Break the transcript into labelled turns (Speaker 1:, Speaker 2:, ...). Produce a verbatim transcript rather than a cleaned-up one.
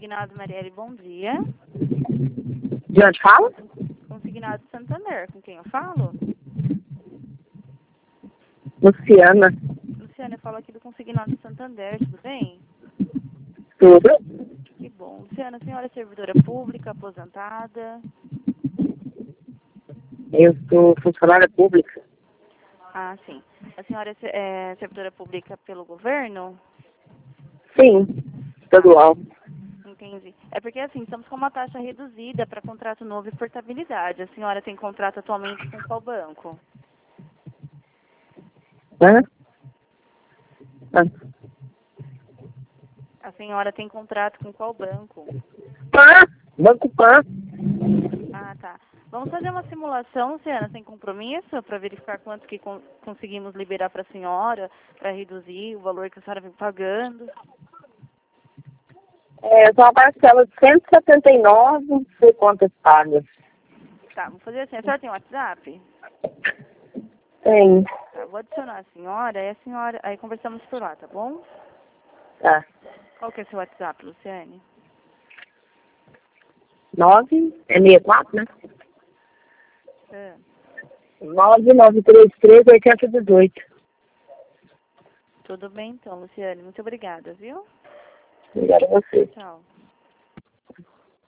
Speaker 1: Consignado Marielle, bom dia.
Speaker 2: De onde fala?
Speaker 1: Consignado Santander, com quem eu falo?
Speaker 2: Luciana.
Speaker 1: Luciana, eu falo aqui do Consignado Santander, tudo bem?
Speaker 2: Tudo?
Speaker 1: Que bom. Luciana, a senhora é servidora pública, aposentada?
Speaker 2: Eu sou funcionária pública.
Speaker 1: Ah, sim. A senhora é, se- é servidora pública pelo governo?
Speaker 2: Sim, estadual.
Speaker 1: Entendi. É porque, assim, estamos com uma taxa reduzida para contrato novo e portabilidade. A senhora tem contrato atualmente com qual banco?
Speaker 2: Hã? Ah.
Speaker 1: A senhora tem contrato com qual banco?
Speaker 2: Pan! Banco Pan.
Speaker 1: Ah, tá. Vamos fazer uma simulação, Luciana, sem compromisso, para verificar quanto que con conseguimos liberar para a senhora, para reduzir o valor que a senhora vem pagando.
Speaker 2: É, eu tenho uma parcela de cento e setenta e nove por contas pagas.
Speaker 1: Tá, vamos fazer assim. A senhora tem WhatsApp?
Speaker 2: Tem.
Speaker 1: Tá, vou adicionar a senhora, aí a senhora, aí conversamos por lá, tá bom?
Speaker 2: Tá.
Speaker 1: Qual que é seu WhatsApp, Luciane?
Speaker 2: nove, é sessenta e quatro, né?
Speaker 1: É.
Speaker 2: nove nove três três oito zero um oito.
Speaker 1: Tudo bem então, Luciane. Muito obrigada, viu?
Speaker 2: Obrigada a você.
Speaker 1: Tchau.